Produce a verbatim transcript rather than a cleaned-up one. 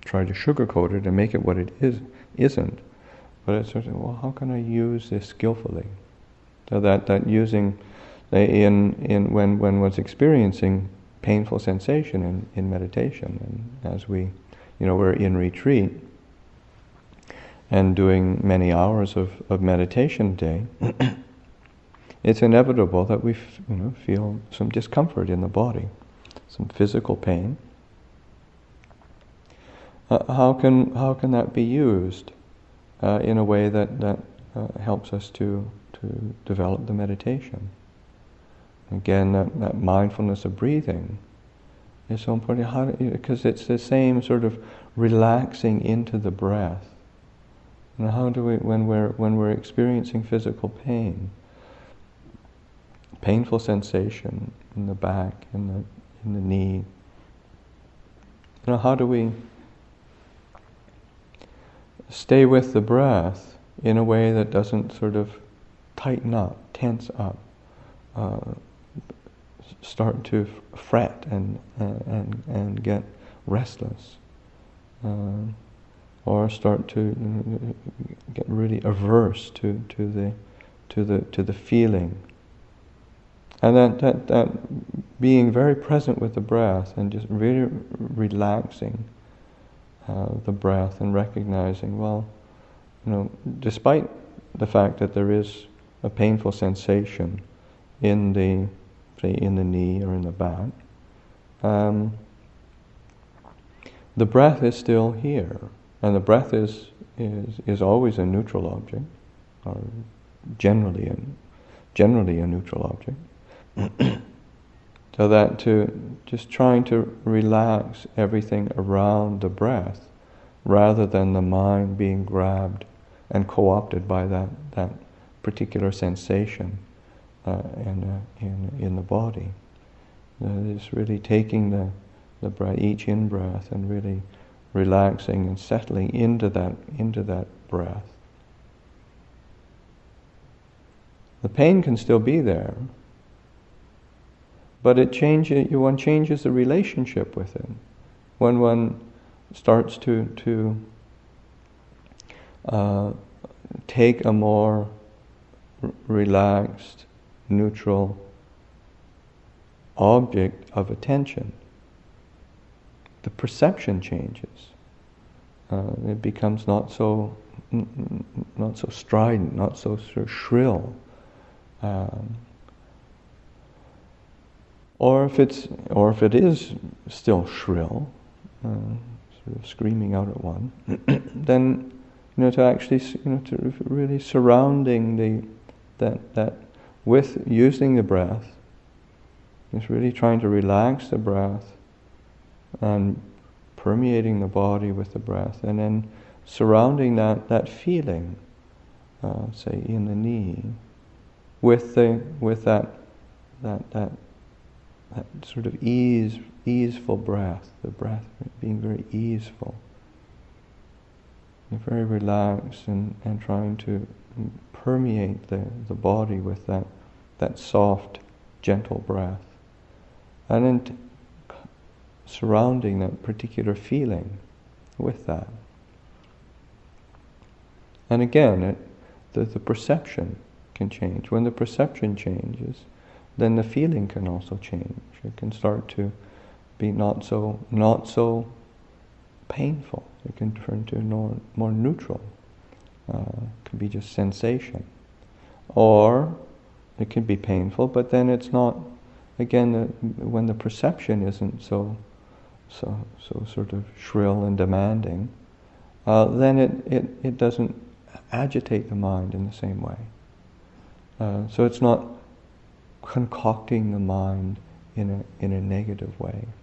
try to sugarcoat it and make it what it is, isn't. But it's sort of, well, how can I use this skillfully? So that, that using, in, in when, when one's experiencing painful sensation in, in meditation, and as we, you know, we're in retreat and doing many hours of, of meditation a day, it's inevitable that we f- you know, feel some discomfort in the body, some physical pain. Uh, how can how can that be used uh, in a way that that uh, helps us to to develop the meditation? Again, that, that mindfulness of breathing is so important. How because it's the same sort of relaxing into the breath. And how do we, when we're when we're experiencing physical pain, painful sensation in the back, in the in the knee, you know, how do we stay with the breath in a way that doesn't sort of tighten up, tense up, uh, start to fret and uh, and and get restless, uh, or start to get really averse to, to the to the to the feeling. And that, that that being very present with the breath and just really relaxing uh, the breath and recognizing, well, you know, despite the fact that there is a painful sensation in the, say, in the knee or in the back, um, the breath is still here, and the breath is is is always a neutral object, or generally a generally a neutral object. So that to just trying to relax everything around the breath, rather than the mind being grabbed and co-opted by that that particular sensation uh, in, uh, in in the body. Uh, it's really taking the the breath, each in-breath, and really relaxing and settling into that into that breath. The pain can still be there, but it changes. One changes the relationship with it when one starts to to uh, take a more r- relaxed, neutral object of attention. The perception changes. Uh, it becomes not so n- n- not so strident, not so sort of shrill. Um, or if it's or if it is still shrill, uh, sort of screaming out at one, then you know to actually you know to really surrounding the that that with using the breath. It's really trying to relax the breath and permeating the body with the breath, and then surrounding that, that feeling, uh, say in the knee, with the with that that that that sort of ease easeful breath, the breath being very easeful, and very relaxed, and, and trying to permeate the, the body with that that soft, gentle breath, and then t- surrounding that particular feeling with that. And again, it, the, the perception can change. When the perception changes, then the feeling can also change. It can start to be not so not so painful. It can turn to more, more neutral. Uh, it can be just sensation. Or it can be painful, but then it's not, again, the, when the perception isn't so so so sort of shrill and demanding, uh, then it, it, it doesn't agitate the mind in the same way. Uh, so it's not concocting the mind in a in a negative way.